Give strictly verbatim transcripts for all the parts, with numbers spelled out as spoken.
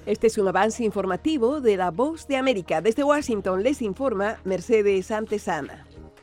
Este es un avance informativo de La Voz de América. Desde Washington les informa Mercedes Antesana.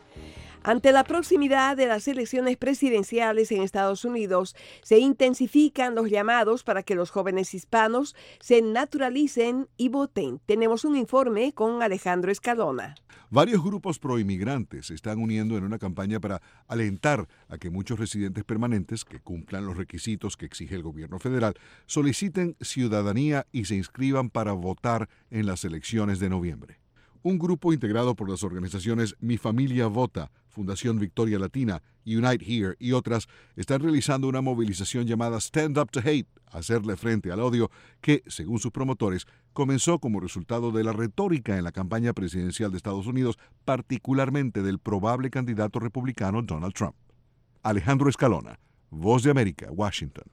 Ante la proximidad de las elecciones presidenciales en Estados Unidos, se intensifican los llamados para que los jóvenes hispanos se naturalicen y voten. Tenemos un informe con Alejandro Escalona. Varios grupos proinmigrantes se están uniendo en una campaña para alentar a que muchos residentes permanentes que cumplan los requisitos que exige el gobierno federal soliciten ciudadanía y se inscriban para votar en las elecciones de noviembre. Un grupo integrado por las organizaciones Mi Familia Vota, Fundación Victoria Latina, Unite Here y otras están realizando una movilización llamada Stand Up to Hate, hacerle frente al odio, que, según sus promotores, comenzó como resultado de la retórica en la campaña presidencial de Estados Unidos, particularmente del probable candidato republicano Donald Trump. Alejandro Escalona, Voz de América, Washington.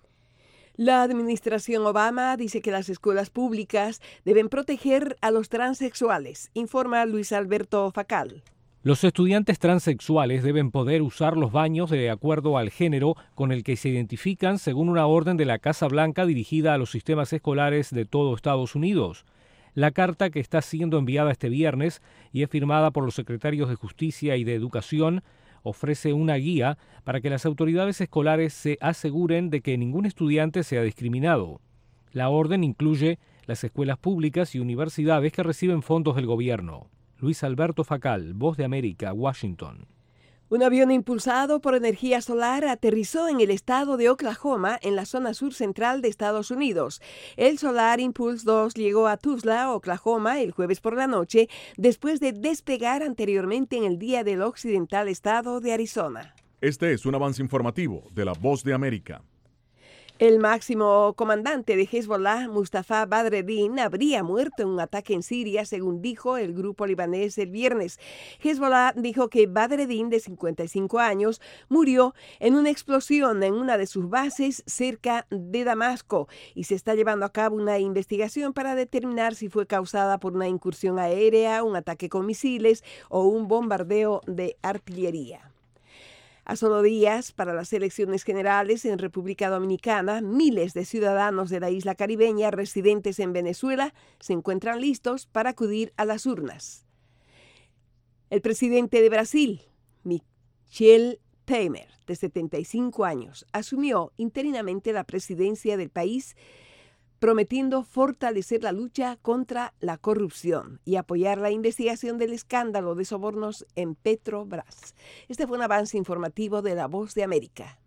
La administración Obama dice que las escuelas públicas deben proteger a los transexuales, informa Luis Alberto Facal. Los estudiantes transexuales deben poder usar los baños de acuerdo al género con el que se identifican según una orden de la Casa Blanca dirigida a los sistemas escolares de todo Estados Unidos. La carta, que está siendo enviada este viernes y es firmada por los secretarios de Justicia y de Educación, ofrece una guía para que las autoridades escolares se aseguren de que ningún estudiante sea discriminado. La orden incluye las escuelas públicas y universidades que reciben fondos del gobierno. Luis Alberto Facal, Voz de América, Washington. Un avión impulsado por energía solar aterrizó en el estado de Oklahoma, en la zona sur central de Estados Unidos. El Solar Impulse dos llegó a Tulsa, Oklahoma, el jueves por la noche, después de despegar anteriormente en el día del occidental estado de Arizona. Este es un avance informativo de La Voz de América. El máximo comandante de Hezbollah, Mustafa Badreddin, habría muerto en un ataque en Siria, según dijo el grupo libanés el viernes. Hezbollah dijo que Badreddin, de cincuenta y cinco años, murió en una explosión en una de sus bases cerca de Damasco y se está llevando a cabo una investigación para determinar si fue causada por una incursión aérea, un ataque con misiles o un bombardeo de artillería. A solo días para las elecciones generales en República Dominicana, miles de ciudadanos de la isla caribeña residentes en Venezuela se encuentran listos para acudir a las urnas. El presidente de Brasil, Michel Temer, de setenta y cinco años, asumió interinamente la presidencia del país, prometiendo fortalecer la lucha contra la corrupción y apoyar la investigación del escándalo de sobornos en Petrobras. Este fue un avance informativo de La Voz de América.